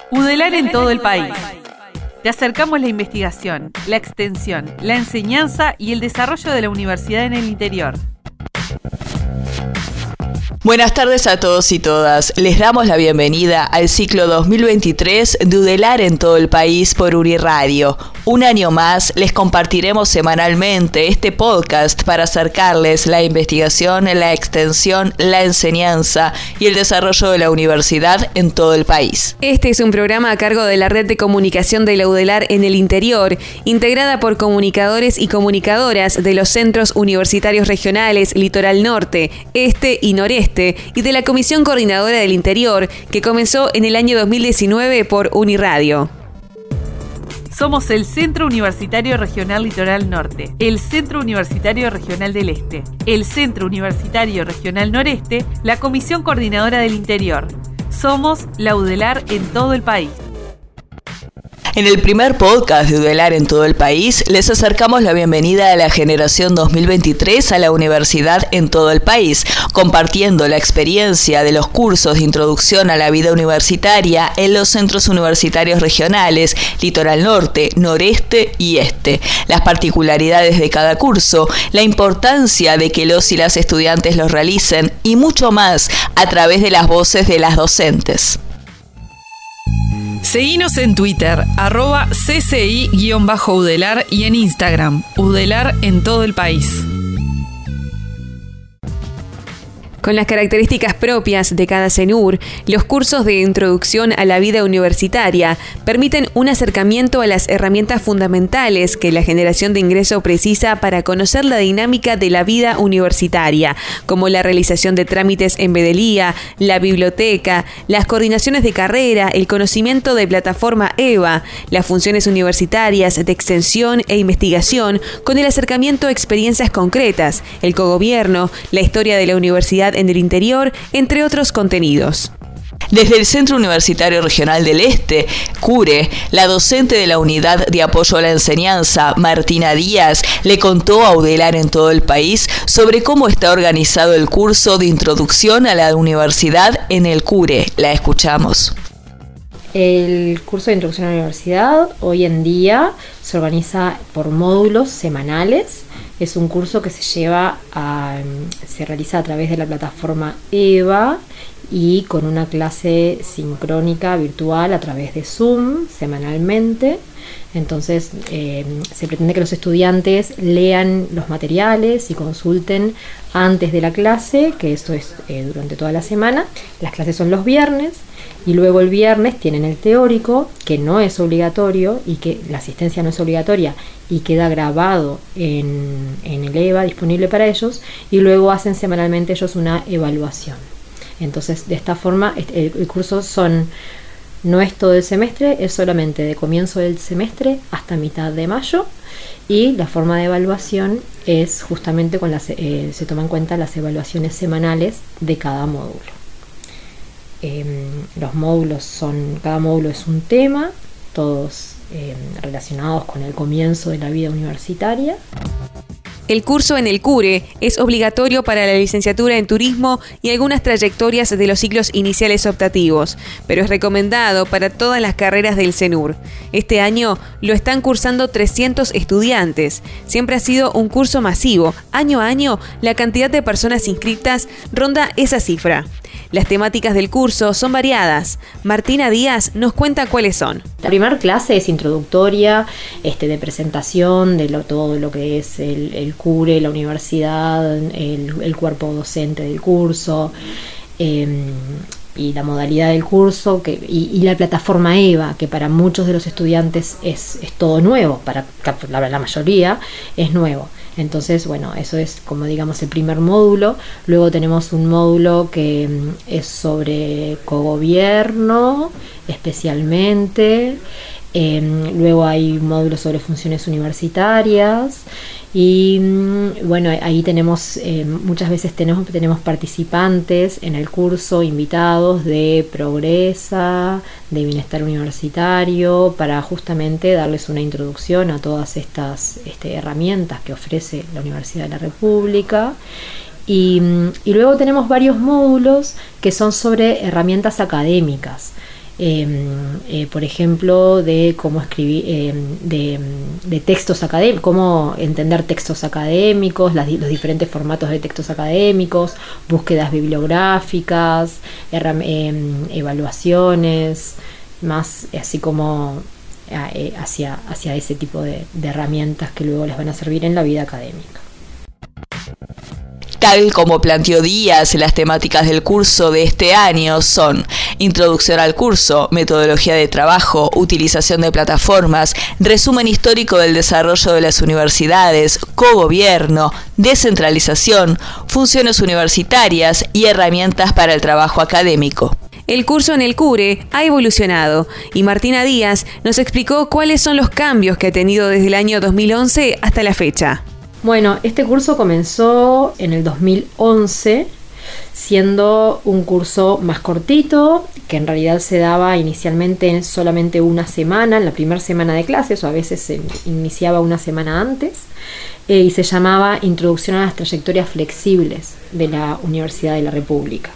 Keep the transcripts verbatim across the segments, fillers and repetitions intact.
UDELAR en todo el país. Te acercamos la investigación, la extensión, la enseñanza y el desarrollo de la universidad en el interior. Buenas tardes a todos y todas. Les damos la bienvenida al ciclo dos mil veintitrés de UDELAR en todo el país por Uniradio. Un año más les compartiremos semanalmente este podcast para acercarles la investigación, la extensión, la enseñanza y el desarrollo de la universidad en todo el país. Este es un programa a cargo de la red de comunicación de la UDELAR en el interior, integrada por comunicadores y comunicadoras de los centros universitarios regionales Litoral Norte, Este y Noreste, y de la Comisión Coordinadora del Interior, que comenzó en el año dos mil diecinueve por Uniradio. Somos el Centro Universitario Regional Litoral Norte, el Centro Universitario Regional del Este, el Centro Universitario Regional Noreste, la Comisión Coordinadora del Interior. Somos la UDELAR en todo el país. En el primer podcast de UDELAR en todo el país, les acercamos la bienvenida a la generación dos mil veintitrés a la universidad en todo el país, compartiendo la experiencia de los cursos de introducción a la vida universitaria en los centros universitarios regionales, Litoral Norte, Noreste y Este, las particularidades de cada curso, la importancia de que los y las estudiantes los realicen y mucho más a través de las voces de las docentes. Seguinos en Twitter, arroba C C I-UDELAR y en Instagram, UDELAR en todo el país. Con las características propias de cada CENUR, los cursos de introducción a la vida universitaria permiten un acercamiento a las herramientas fundamentales que la generación de ingreso precisa para conocer la dinámica de la vida universitaria, como la realización de trámites en Bedelía, la biblioteca, las coordinaciones de carrera, el conocimiento de plataforma EVA, las funciones universitarias de extensión e investigación, con el acercamiento a experiencias concretas, el cogobierno, la historia de la universidad en el interior, entre otros contenidos. Desde el Centro Universitario Regional del Este, CURE, la docente de la Unidad de Apoyo a la Enseñanza, Martina Díaz, le contó a UDELAR en todo el país sobre cómo está organizado el curso de introducción a la universidad en el CURE. La escuchamos. El curso de introducción a la universidad hoy en día se organiza por módulos semanales. Es un curso que se lleva a, se realiza a través de la plataforma EVA y con una clase sincrónica virtual a través de Zoom semanalmente. Entonces eh, se pretende que los estudiantes lean los materiales y consulten antes de la clase, que esto es eh, durante toda la semana. Las clases son los viernes y luego el viernes tienen el teórico, que no es obligatorio y que la asistencia no es obligatoria y queda grabado en, en el EVA disponible para ellos, y luego hacen semanalmente ellos una evaluación. Entonces de esta forma el, el curso son no es todo el semestre, es solamente de comienzo del semestre hasta mitad de mayo, y la forma de evaluación es justamente con las, eh, se toman en cuenta las evaluaciones semanales de cada módulo. Eh, los módulos son, cada módulo es un tema, todos eh, relacionados con el comienzo de la vida universitaria. El curso en el CURE es obligatorio para la licenciatura en turismo y algunas trayectorias de los ciclos iniciales optativos, pero es recomendado para todas las carreras del CENUR. Este año lo están cursando trescientos estudiantes. Siempre ha sido un curso masivo. Año a año, la cantidad de personas inscritas ronda esa cifra. Las temáticas del curso son variadas. Martina Díaz nos cuenta cuáles son. La primera clase es introductoria, este, de presentación de lo, todo lo que es el, el CURE, la universidad, el, el cuerpo docente del curso, eh, y la modalidad del curso que, y, y la plataforma EVA, que para muchos de los estudiantes es, es todo nuevo, para la, la mayoría es nuevo. Entonces, bueno, eso es como digamos el primer módulo. Luego tenemos un módulo que es sobre cogobierno especialmente. Eh, luego hay módulos sobre funciones universitarias y bueno, ahí tenemos eh, muchas veces tenemos, tenemos participantes en el curso, invitados de Progresa, de Bienestar Universitario, para justamente darles una introducción a todas estas este, herramientas que ofrece la Universidad de la República. Y, y luego tenemos varios módulos que son sobre herramientas académicas. Eh, eh, por ejemplo, de cómo escribir, eh, de, de textos académicos, cómo entender textos académicos, las, los diferentes formatos de textos académicos, búsquedas bibliográficas, erram, eh, evaluaciones, más así como eh, hacia, hacia ese tipo de, de herramientas que luego les van a servir en la vida académica. Tal como planteó Díaz, las temáticas del curso de este año son introducción al curso, metodología de trabajo, utilización de plataformas, resumen histórico del desarrollo de las universidades, cogobierno, descentralización, funciones universitarias y herramientas para el trabajo académico. El curso en el CURE ha evolucionado y Martina Díaz nos explicó cuáles son los cambios que ha tenido desde el año dos mil once hasta la fecha. Bueno, este curso comenzó en el dos mil once, siendo un curso más cortito, que en realidad se daba inicialmente en solamente una semana, en la primera semana de clases, o a veces se iniciaba una semana antes, eh, y se llamaba Introducción a las Trayectorias Flexibles de la Universidad de la República.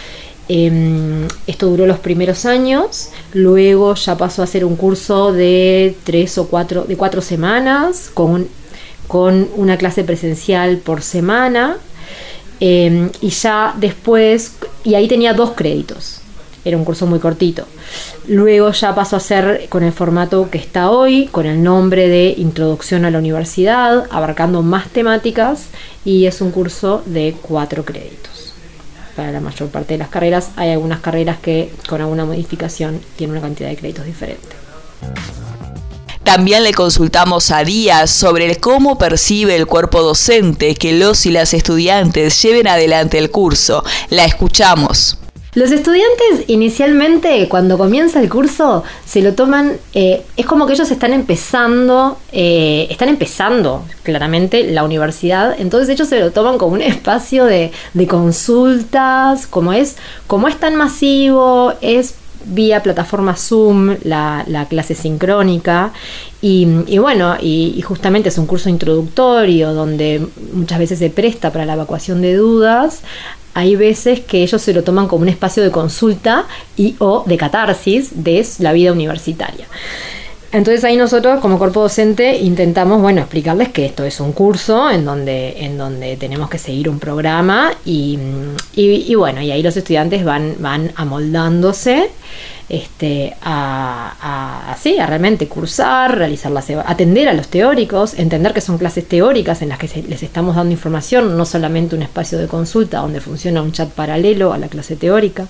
Eh, esto duró los primeros años, luego ya pasó a ser un curso de tres o cuatro, de cuatro semanas, con un con una clase presencial por semana, eh, y ya después, y ahí tenía dos créditos, era un curso muy cortito. Luego ya pasó a ser con el formato que está hoy, con el nombre de Introducción a la Universidad, abarcando más temáticas, y es un curso de cuatro créditos. Para la mayor parte de las carreras, hay algunas carreras que con alguna modificación tienen una cantidad de créditos diferente. También le consultamos a Díaz sobre cómo percibe el cuerpo docente que los y las estudiantes lleven adelante el curso. La escuchamos. Los estudiantes inicialmente, cuando comienza el curso, se lo toman, eh, es como que ellos están empezando, eh, están empezando claramente la universidad, entonces ellos se lo toman como un espacio de, de consultas, como es, como es tan masivo, es vía plataforma Zoom, la, la clase sincrónica, y, y bueno, y, y justamente es un curso introductorio donde muchas veces se presta para la evacuación de dudas. Hay veces que ellos se lo toman como un espacio de consulta y o de catarsis de la vida universitaria. Entonces ahí nosotros como cuerpo docente intentamos, bueno, explicarles que esto es un curso en donde, en donde tenemos que seguir un programa y, y, y bueno, y ahí los estudiantes van, van amoldándose este, a, a, a, sí, a realmente cursar, realizar las, atender a los teóricos, entender que son clases teóricas en las que se, les estamos dando información, no solamente un espacio de consulta donde funciona un chat paralelo a la clase teórica.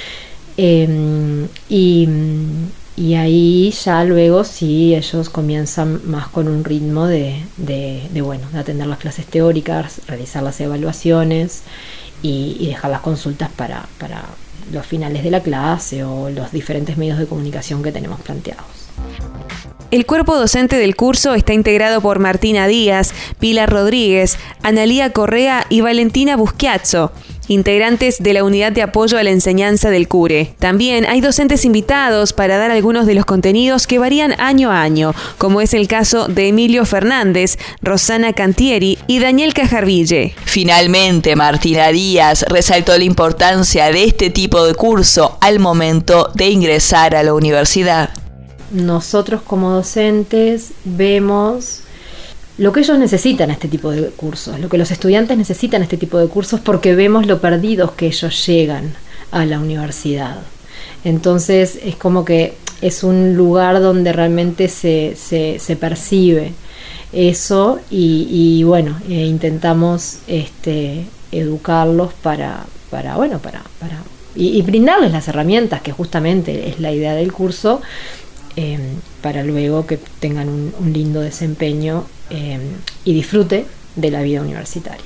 Eh, y... Y ahí ya luego sí ellos comienzan más con un ritmo de, de, de bueno, de atender las clases teóricas, realizar las evaluaciones y, y dejar las consultas para, para los finales de la clase o los diferentes medios de comunicación que tenemos planteados. El cuerpo docente del curso está integrado por Martina Díaz, Pilar Rodríguez, Analía Correa y Valentina Buschiazzo, integrantes de la Unidad de Apoyo a la Enseñanza del CURE. También hay docentes invitados para dar algunos de los contenidos que varían año a año, como es el caso de Emilio Fernández, Rosana Cantieri y Daniel Cajarville. Finalmente, Martina Díaz resaltó la importancia de este tipo de curso al momento de ingresar a la universidad. Nosotros como docentes vemos lo que ellos necesitan este tipo de cursos, lo que los estudiantes necesitan este tipo de cursos porque vemos lo perdidos que ellos llegan a la universidad. Entonces es como que es un lugar donde realmente se, se, se percibe eso y, y bueno, eh, intentamos este, educarlos para, para, bueno, para, para y, y brindarles las herramientas que justamente es la idea del curso, eh, para luego que tengan un, un lindo desempeño eh, y disfrute de la vida universitaria.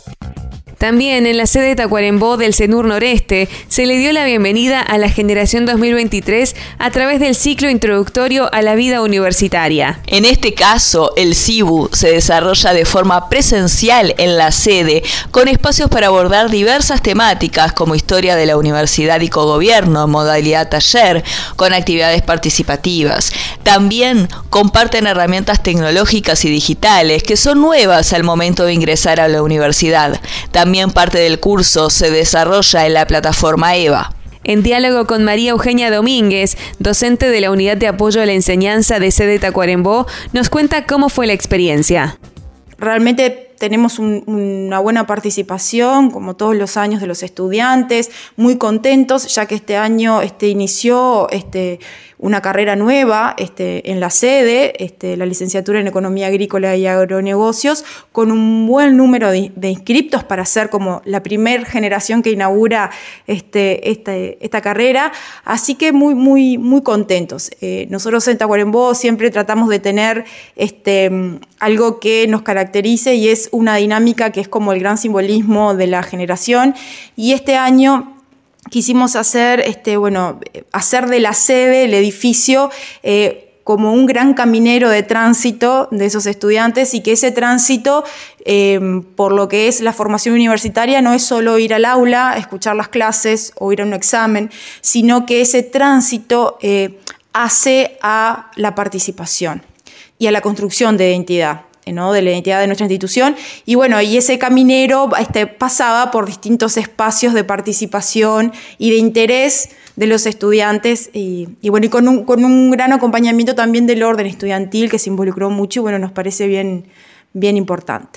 También en la sede de Tacuarembó del CENUR Noreste se le dio la bienvenida a la generación dos mil veintitrés a través del ciclo introductorio a la vida universitaria. En este caso, el CIBU se desarrolla de forma presencial en la sede, con espacios para abordar diversas temáticas como historia de la universidad y cogobierno, modalidad taller, con actividades participativas. También comparten herramientas tecnológicas y digitales que son nuevas al momento de ingresar a la universidad. También También parte del curso se desarrolla en la plataforma EVA. En diálogo con María Eugenia Domínguez, docente de la Unidad de Apoyo a la Enseñanza de sede Tacuarembó, nos cuenta cómo fue la experiencia. Realmente tenemos un, una buena participación, como todos los años, de los estudiantes, muy contentos, ya que este año este, inició este, una carrera nueva este, en la sede, este, la licenciatura en Economía Agrícola y Agronegocios, con un buen número de, de inscriptos para ser como la primera generación que inaugura este, este, esta carrera, así que muy, muy, muy contentos. Eh, nosotros en Tacuarembó siempre tratamos de tener este, algo que nos caracterice y es una dinámica que es como el gran simbolismo de la generación, y este año quisimos hacer, este, bueno, hacer de la sede, el edificio, eh, como un gran caminero de tránsito de esos estudiantes, y que ese tránsito, eh, por lo que es la formación universitaria, no es solo ir al aula, escuchar las clases o ir a un examen, sino que ese tránsito eh, hace a la participación y a la construcción de identidad, ¿no? De la identidad de nuestra institución, y bueno, y ese caminero este, pasaba por distintos espacios de participación y de interés de los estudiantes, y, y bueno, y con un, con un gran acompañamiento también del orden estudiantil, que se involucró mucho, y bueno, nos parece bien, bien importante.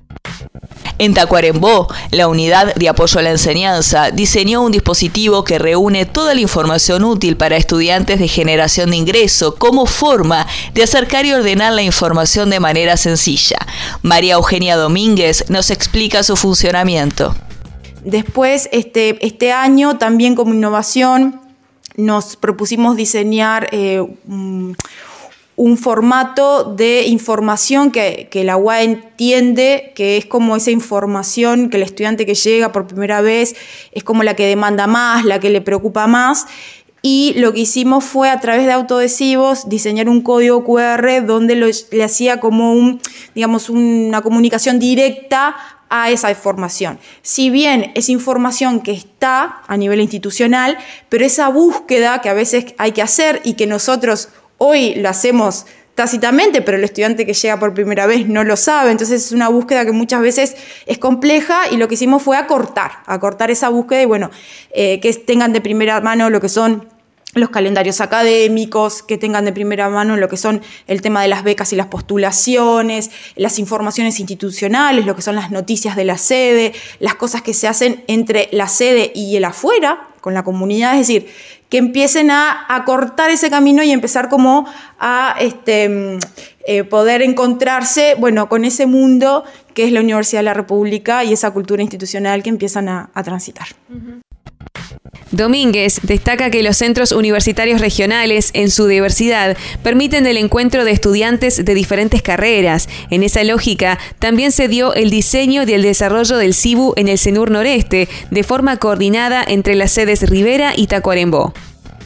En Tacuarembó, la Unidad de Apoyo a la Enseñanza diseñó un dispositivo que reúne toda la información útil para estudiantes de generación de ingreso como forma de acercar y ordenar la información de manera sencilla. María Eugenia Domínguez nos explica su funcionamiento. Después, este, este año, también como innovación, nos propusimos diseñar eh, un un formato de información que, que la U A entiende que es como esa información que el estudiante que llega por primera vez es como la que demanda más, la que le preocupa más, y lo que hicimos fue, a través de autoadhesivos, diseñar un código cu erre donde lo, le hacía como un, digamos, una comunicación directa a esa información. Si bien es información que está a nivel institucional, pero esa búsqueda que a veces hay que hacer y que nosotros hoy lo hacemos tácitamente, pero el estudiante que llega por primera vez no lo sabe, entonces es una búsqueda que muchas veces es compleja, y lo que hicimos fue acortar, acortar esa búsqueda y bueno, eh, que tengan de primera mano lo que son los calendarios académicos, que tengan de primera mano lo que son el tema de las becas y las postulaciones, las informaciones institucionales, lo que son las noticias de la sede, las cosas que se hacen entre la sede y el afuera, con la comunidad, es decir, que empiecen a, a cortar ese camino y empezar como a este, eh, poder encontrarse, bueno, con ese mundo que es la Universidad de la República y esa cultura institucional que empiezan a, a transitar. Uh-huh. Domínguez destaca que los centros universitarios regionales, en su diversidad, permiten el encuentro de estudiantes de diferentes carreras. En esa lógica, también se dio el diseño y el desarrollo del CIBU en el CENUR Noreste, de forma coordinada entre las sedes Rivera y Tacuarembó.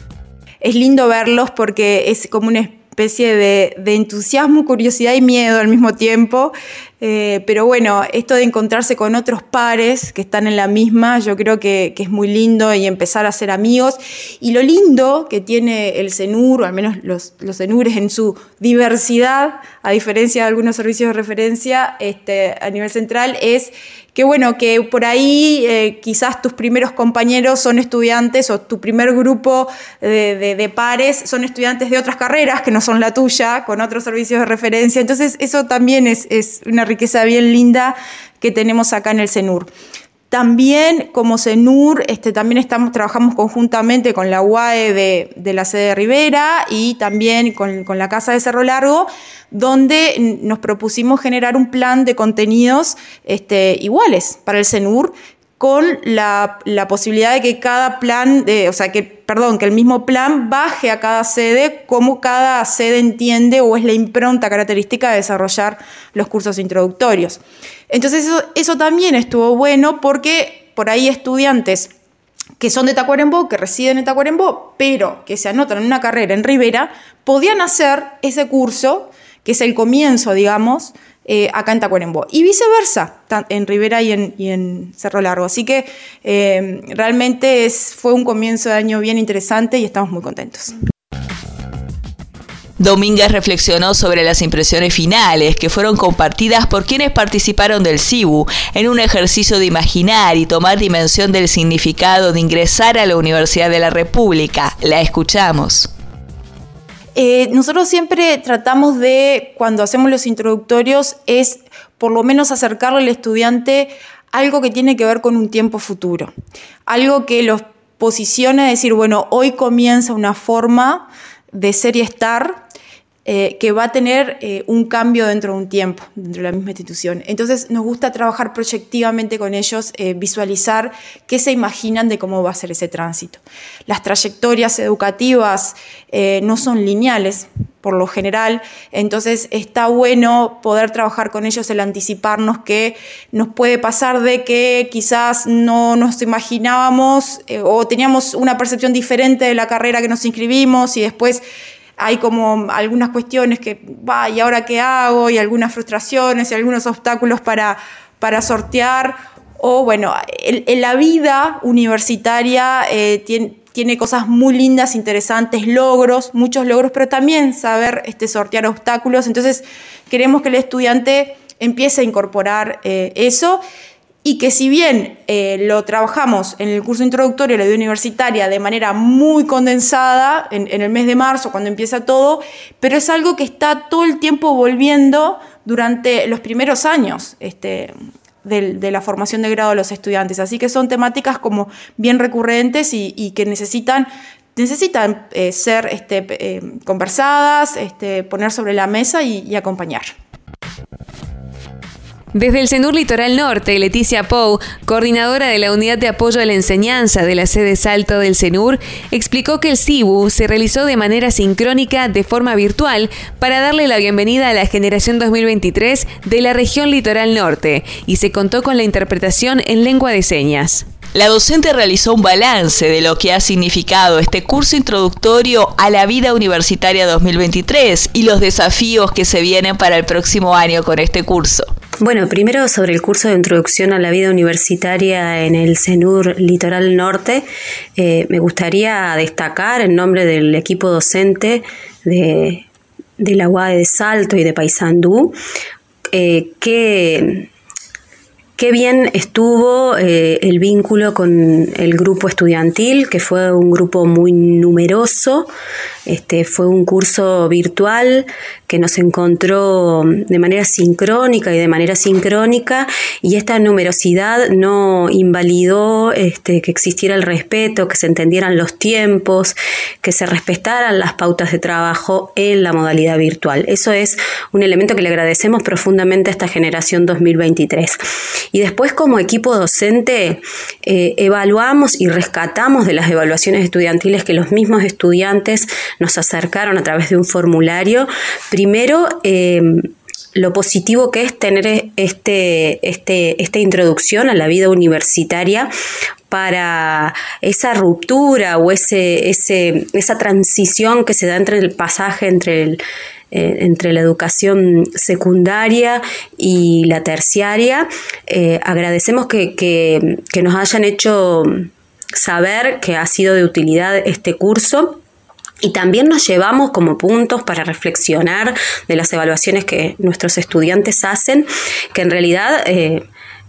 Es lindo verlos porque es como una especie de, de entusiasmo, curiosidad y miedo al mismo tiempo. Eh, pero bueno, esto de encontrarse con otros pares que están en la misma, yo creo que, que es muy lindo, y empezar a ser amigos. Y lo lindo que tiene el CENUR, o al menos los, los CENURes en su diversidad, a diferencia de algunos servicios de referencia este, a nivel central, es que bueno, que por ahí eh, quizás tus primeros compañeros son estudiantes, o tu primer grupo de, de, de pares son estudiantes de otras carreras que no son la tuya, con otros servicios de referencia. Entonces eso también es, es una riqueza bien linda que tenemos acá en el CENUR. También como CENUR este, también estamos, trabajamos conjuntamente con la U A E de, de la sede de Rivera, y también con, con la Casa de Cerro Largo, donde nos propusimos generar un plan de contenidos este, iguales para el CENUR, con la, la posibilidad de que cada plan, de, o sea, que, perdón, que el mismo plan baje a cada sede como cada sede entiende o es la impronta característica de desarrollar los cursos introductorios. Entonces eso, eso también estuvo bueno, porque por ahí estudiantes que son de Tacuarembó, que residen en Tacuarembó, pero que se anotan en una carrera en Rivera, podían hacer ese curso, que es el comienzo, digamos, Eh, acá en Tacuarembó, y viceversa, en Rivera y en, y en Cerro Largo. Así que eh, realmente es, fue un comienzo de año bien interesante y estamos muy contentos. Domínguez reflexionó sobre las impresiones finales que fueron compartidas por quienes participaron del C I B U en un ejercicio de imaginar y tomar dimensión del significado de ingresar a la Universidad de la República. La escuchamos. Eh, nosotros siempre tratamos de, cuando hacemos los introductorios, es por lo menos acercarle al estudiante algo que tiene que ver con un tiempo futuro. Algo que los posicione a decir, bueno, hoy comienza una forma de ser y estar eh, que va a tener eh, un cambio dentro de un tiempo, dentro de la misma institución. Entonces nos gusta trabajar proyectivamente con ellos, eh, visualizar qué se imaginan de cómo va a ser ese tránsito. Las trayectorias educativas eh, no son lineales, por lo general, entonces está bueno poder trabajar con ellos, el anticiparnos que nos puede pasar de que quizás no nos imaginábamos eh, o teníamos una percepción diferente de la carrera que nos inscribimos y después hay como algunas cuestiones que, va, ¿y ahora qué hago? Y algunas frustraciones y algunos obstáculos para, para sortear. O bueno, en, en la vida universitaria eh, tiene, tiene cosas muy lindas, interesantes, logros, muchos logros, pero también saber este, sortear obstáculos. Entonces queremos que el estudiante empiece a incorporar eh, eso. Y que si bien eh, lo trabajamos en el curso introductorio de la vida universitaria de manera muy condensada, en, en el mes de marzo, cuando empieza todo, pero es algo que está todo el tiempo volviendo durante los primeros años este, de, de la formación de grado de los estudiantes. Así que son temáticas como bien recurrentes y, y que necesitan, necesitan eh, ser este, eh, conversadas, este, poner sobre la mesa y, y acompañar. Desde el CENUR Litoral Norte, Leticia Pou, coordinadora de la Unidad de Apoyo a la Enseñanza de la sede Salto del CENUR, explicó que el C I B U se realizó de manera sincrónica de forma virtual para darle la bienvenida a la generación dos mil veintitrés de la región Litoral Norte y se contó con la interpretación en lengua de señas. La docente realizó un balance de lo que ha significado este curso introductorio a la vida universitaria dos mil veintitrés y los desafíos que se vienen para el próximo año con este curso. Bueno, primero sobre el curso de introducción a la vida universitaria en el CENUR Litoral Norte, eh, me gustaría destacar en nombre del equipo docente de, de la U A E de Salto y de Paysandú eh, que... Qué bien estuvo eh, el vínculo con el grupo estudiantil, que fue un grupo muy numeroso. Este, fue un curso virtual que nos encontró de manera sincrónica y de manera sincrónica, y esta numerosidad no invalidó este, que existiera el respeto, que se entendieran los tiempos, que se respetaran las pautas de trabajo en la modalidad virtual. Eso es un elemento que le agradecemos profundamente a esta generación dos mil veintitrés. Y después, como equipo docente, eh, evaluamos y rescatamos de las evaluaciones estudiantiles que los mismos estudiantes nos acercaron a través de un formulario. Primero, eh, lo positivo que es tener este, este, esta introducción a la vida universitaria para esa ruptura o ese, ese, esa transición que se da entre el pasaje entre el Eh, entre la educación secundaria y la terciaria. Eh, agradecemos que, que, que nos hayan hecho saber que ha sido de utilidad este curso. Y también nos llevamos como puntos para reflexionar de las evaluaciones que nuestros estudiantes hacen, que en realidad eh,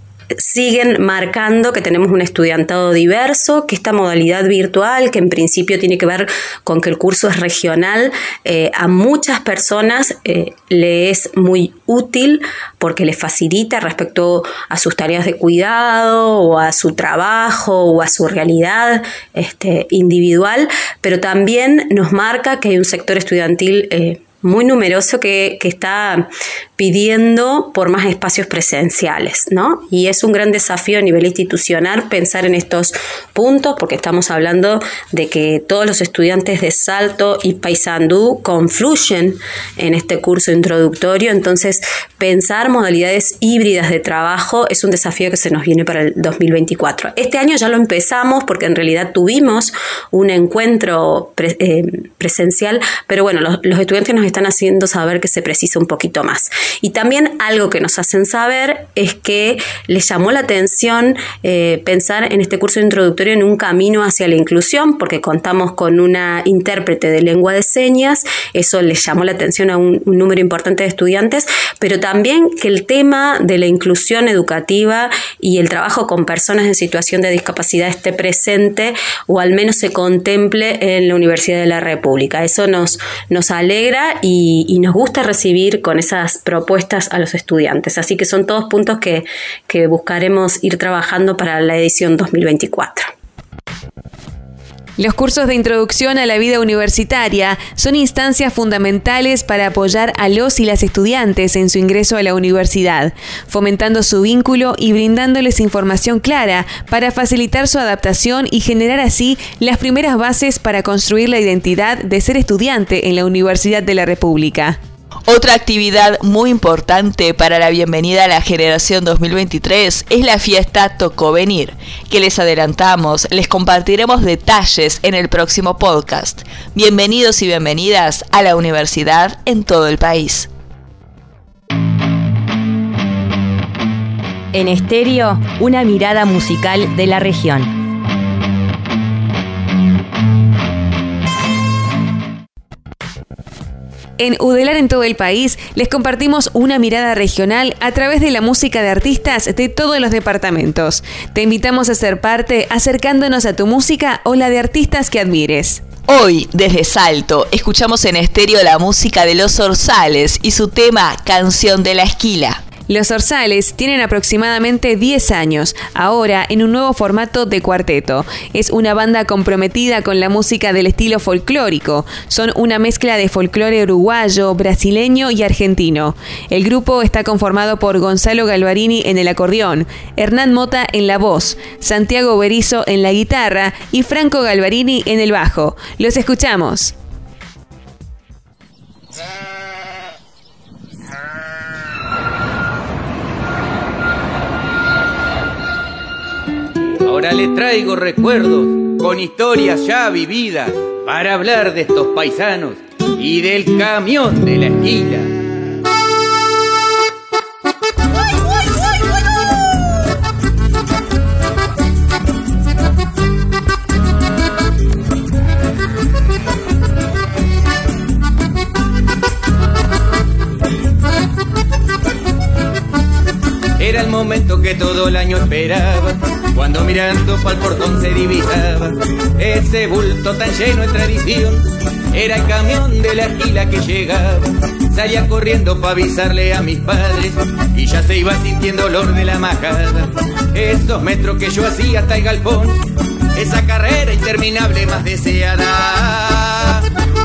siguen marcando que tenemos un estudiantado diverso, que esta modalidad virtual, que en principio tiene que ver con que el curso es regional, eh, a muchas personas eh, le es muy útil porque les facilita respecto a sus tareas de cuidado o a su trabajo o a su realidad este, individual, pero también nos marca que hay un sector estudiantil eh, muy numeroso que, que está pidiendo por más espacios presenciales, ¿no? Y es un gran desafío a nivel institucional pensar en estos puntos, porque estamos hablando de que todos los estudiantes de Salto y Paysandú confluyen en este curso introductorio. Entonces, pensar modalidades híbridas de trabajo es un desafío que se nos viene para el dos mil veinticuatro. Este año ya lo empezamos porque en realidad tuvimos un encuentro pre, eh, presencial, pero bueno, los, los estudiantes nos están haciendo saber que se precisa un poquito más. Y también algo que nos hacen saber es que les llamó la atención eh, pensar en este curso introductorio en un camino hacia la inclusión, porque contamos con una intérprete de lengua de señas, eso les llamó la atención a un, un número importante de estudiantes, pero también que el tema de la inclusión educativa y el trabajo con personas en situación de discapacidad esté presente o al menos se contemple en la Universidad de la República. Eso nos, nos alegra y, y nos gusta recibir con esas propuestas a los estudiantes. Así que son todos puntos que, que buscaremos ir trabajando para la edición dos mil veinticuatro. Los cursos de introducción a la vida universitaria son instancias fundamentales para apoyar a los y las estudiantes en su ingreso a la universidad, fomentando su vínculo y brindándoles información clara para facilitar su adaptación y generar así las primeras bases para construir la identidad de ser estudiante en la Universidad de la República. Otra actividad muy importante para la bienvenida a la generación dos mil veintitrés es la fiesta Tocó Venir, que les adelantamos, les compartiremos detalles en el próximo podcast. Bienvenidos y bienvenidas a la universidad en todo el país. En estéreo, una mirada musical de la región. En Udelar en todo el país les compartimos una mirada regional a través de la música de artistas de todos los departamentos. Te invitamos a ser parte acercándonos a tu música o la de artistas que admires. Hoy, desde Salto, escuchamos en estéreo la música de Los Zorzales y su tema Canción de la Esquila. Los Zorzales tienen aproximadamente diez años, ahora en un nuevo formato de cuarteto. Es una banda comprometida con la música del estilo folclórico. Son una mezcla de folclore uruguayo, brasileño y argentino. El grupo está conformado por Gonzalo Galvarini en el acordeón, Hernán Mota en la voz, Santiago Berizo en la guitarra y Franco Galvarini en el bajo. Los escuchamos. Ahora le traigo recuerdos con historias ya vividas para hablar de estos paisanos y del camión de la esquila. Era el momento que todo el año esperaba, cuando mirando pa'l portón se divisaba ese bulto tan lleno de tradición. Era el camión de la esquila que llegaba, salía corriendo pa' avisarle a mis padres y ya se iba sintiendo olor de la majada. Esos metros que yo hacía hasta el galpón, esa carrera interminable más deseada.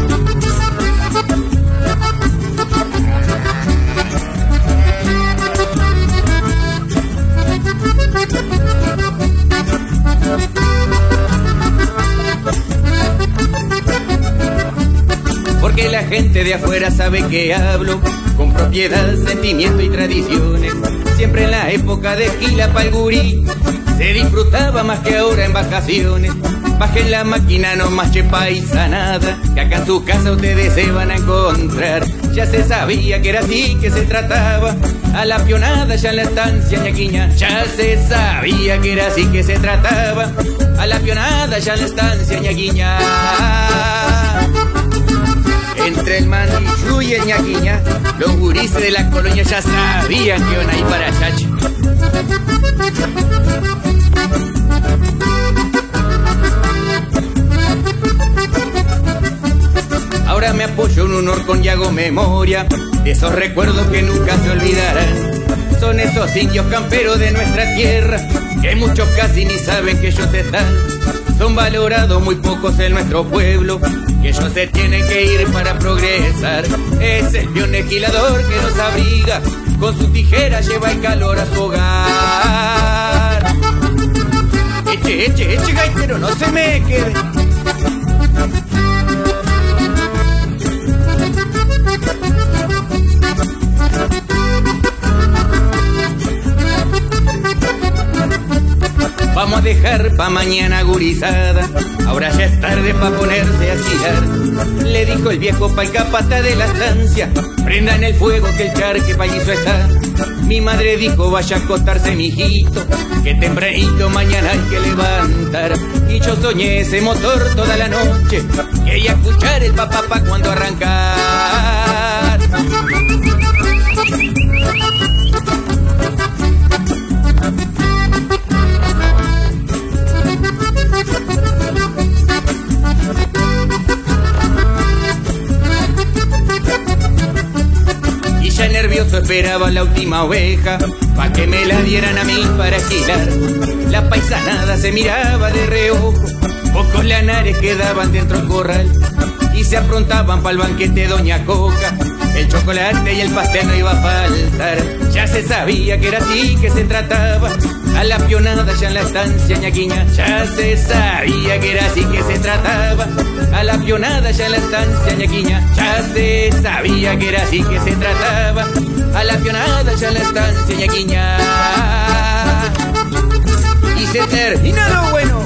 Porque la gente de afuera sabe que hablo con propiedad, sentimiento y tradiciones. Siempre en la época de esquila pa'l gurí se disfrutaba más que ahora en vacaciones. Bajen la máquina, no más che paisanada, que acá en su casa ustedes se van a encontrar. Ya se sabía que era así que se trataba a la pionada ya en la estancia ñaquiña. Ya se sabía que era así que se trataba a la pionada ya en la estancia ñaquiña. Entre el Manillú y el ñaquiña, los gurises de la colonia ya sabían que iban ahí para Chachi. Ahora me apoyo en un horcón y hago memoria de esos recuerdos que nunca se olvidarán. Son esos indios camperos de nuestra tierra que muchos casi ni saben que ellos están. Son valorados muy pocos en nuestro pueblo, que ellos se tienen que ir para progresar. Es el peón esquilador que nos abriga, con su tijera lleva el calor a su hogar. Eche, eche, eche, gaitero, no se me quede. Vamos a dejar pa' mañana gurizada ahora ya es tarde pa' ponerse a girar. Le dijo el viejo pa'l capata de la estancia, prendan el fuego que el charque pajizo está. Mi madre dijo, vaya a acostarse mijito, que tempranito mañana hay que levantar. Y yo soñé ese motor toda la noche, quería escuchar el papá pa' cuando arrancar. Y ya nervioso esperaba la última oveja, pa' que me la dieran a mí para girar. La paisanada se miraba de reojo, pocos lanares quedaban dentro del corral, y se aprontaban pa'l banquete doña Coca. El chocolate y el pastel no iba a faltar. Ya se sabía que era así que se trataba, a la pionada ya en la estancia ñaquiña. Ya se sabía que era así que se trataba, a la pionada ya en la estancia ñaquiña. Ya se sabía que era así que se trataba, a la pionada ya en la estancia ñaquiña. Y se termina lo bueno.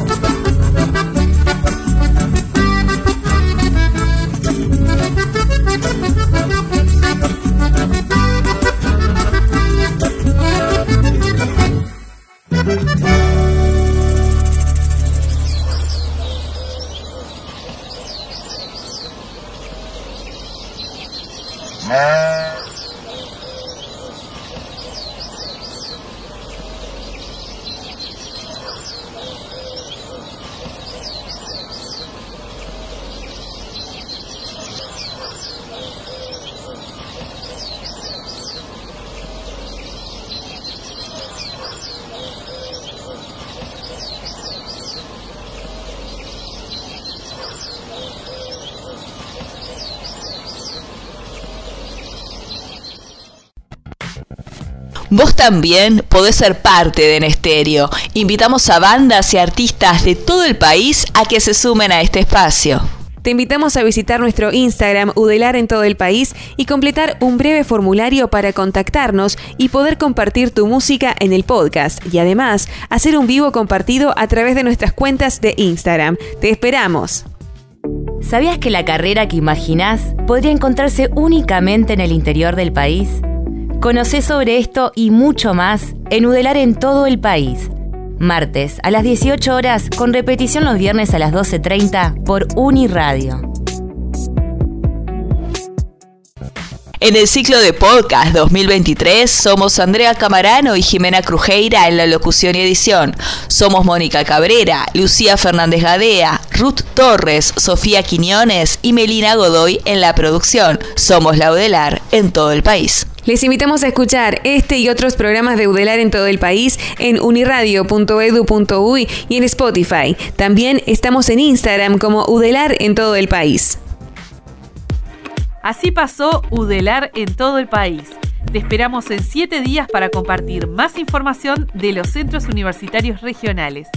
Vos también podés ser parte de En Estéreo. Invitamos a bandas y artistas de todo el país a que se sumen a este espacio. Te invitamos a visitar nuestro Instagram Udelar en todo el país y completar un breve formulario para contactarnos y poder compartir tu música en el podcast y además hacer un vivo compartido a través de nuestras cuentas de Instagram. Te esperamos. ¿Sabías que la carrera que imaginás podría encontrarse únicamente en el interior del país? Conocé sobre esto y mucho más en Udelar en todo el país. Martes a las dieciocho horas, con repetición los viernes a las doce treinta por Uniradio. En el ciclo de podcast dos mil veintitrés somos Andrea Camarano y Jimena Crujeira en la locución y edición. Somos Mónica Cabrera, Lucía Fernández Gadea, Ruth Torres, Sofía Quiñones y Melina Godoy en la producción. Somos la Udelar en todo el país. Les invitamos a escuchar este y otros programas de Udelar en todo el país en uniradio punto edu punto uy y en Spotify. También estamos en Instagram como Udelar en todo el país. Así pasó Udelar en todo el país. Te esperamos en siete días para compartir más información de los centros universitarios regionales.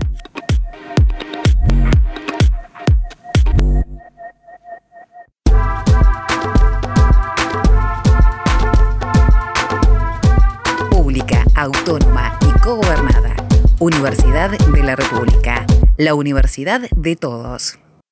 Pública, autónoma y cogobernada. Universidad de la República. La universidad de todos.